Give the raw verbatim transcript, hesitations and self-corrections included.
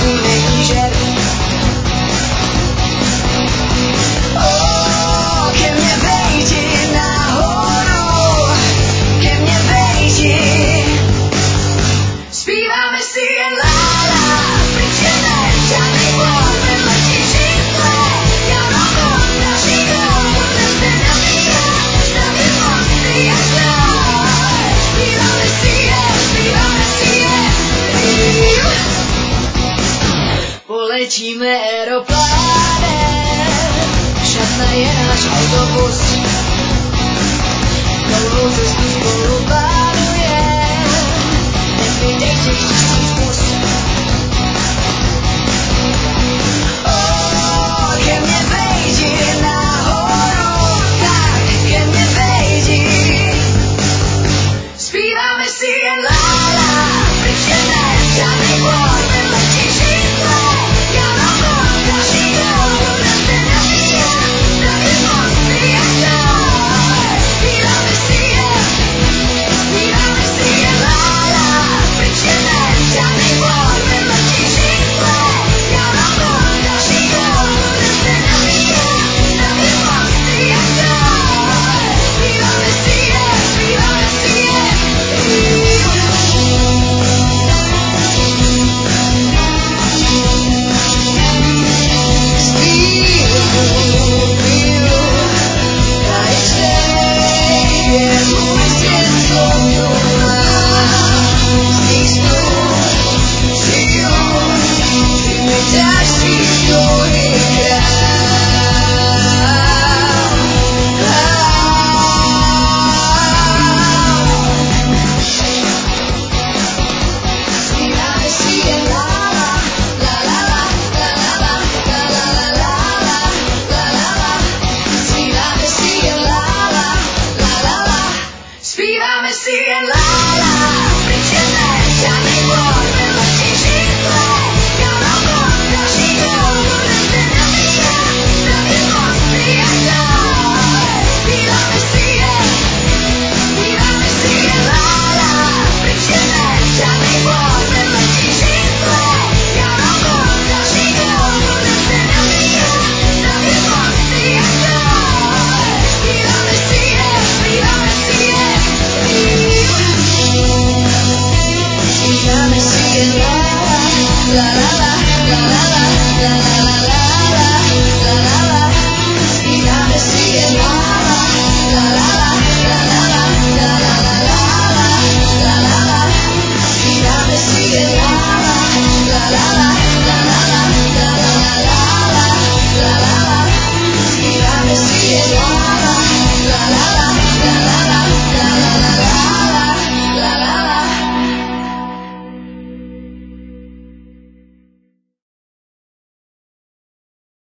Letíme aeroplánem, šatná je náš autobus, dlouhou cestu spolu plánujem, nezbydej těch tisíc kus. O, ke mne vejdi nahoru, tak ke mne vejdi, zpíváme si jen lála, pričeme žádnej boj, vedletí židle. La la la la la la la la la la.